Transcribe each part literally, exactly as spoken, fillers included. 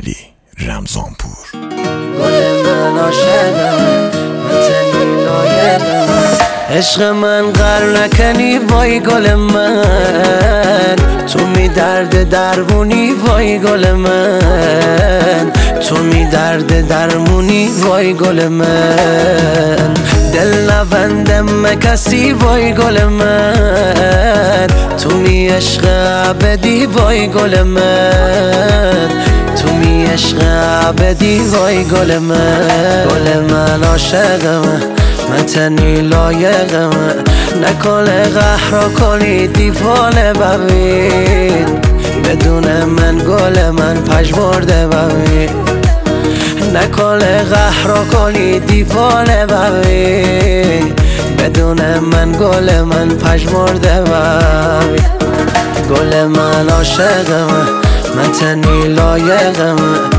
علی رمضانپور. گل من عاشقم، مثل لایقم، عشق من غر نکنی وای گل من، تو می درد درمونی وای گل من، تو می درد درمونی وای گل من، دل نبندم کسی وای گل من، تو می عشق ابدی وای گل من، تو می عشق ابدی وای گل من. گل من عاشقم، من تنی لایقم، نکن قهر کنی دیوانه ببین، بدون من گل من پژمرده ببین، نکن قهر کنی دیوانه ببین، بدون من گل من پژمرده ببین. گل من عاشقم، من تنی لایقم،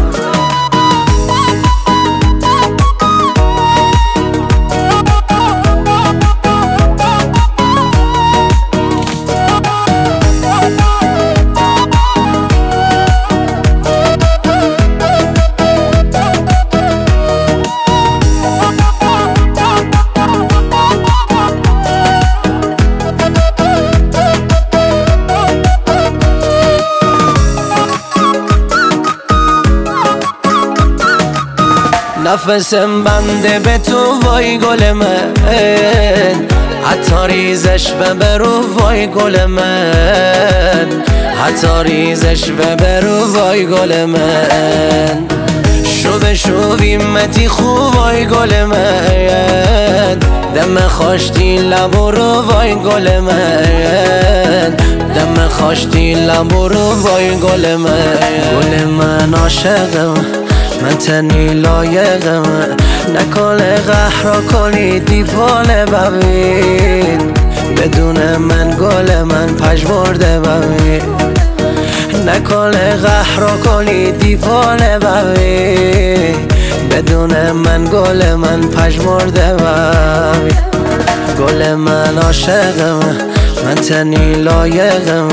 نفسم بنده به تو وای گل من، حتی ریزش ببرو وای گل من، حتی ریزش ببرو وای گل من، شو شوی متی خوب وای گل من، دم خوشتی لبو رو وای گل من، دم خوشتی لبو رو وای گل من. گل من عاشقم، من تنی لایقم، نکن قهر کنی دیوانه ببین، بدون من گل من پژمرده ببین، نکن قهر کنی دیوانه ببین، بدون من گل من پژمرده ببین. گل من عاشقم، من تنی لایقم،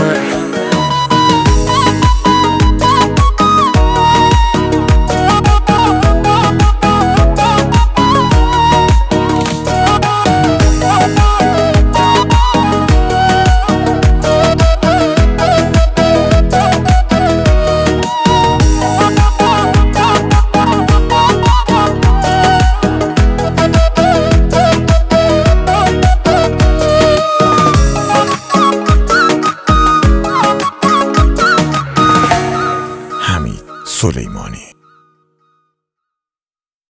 سلیمانی.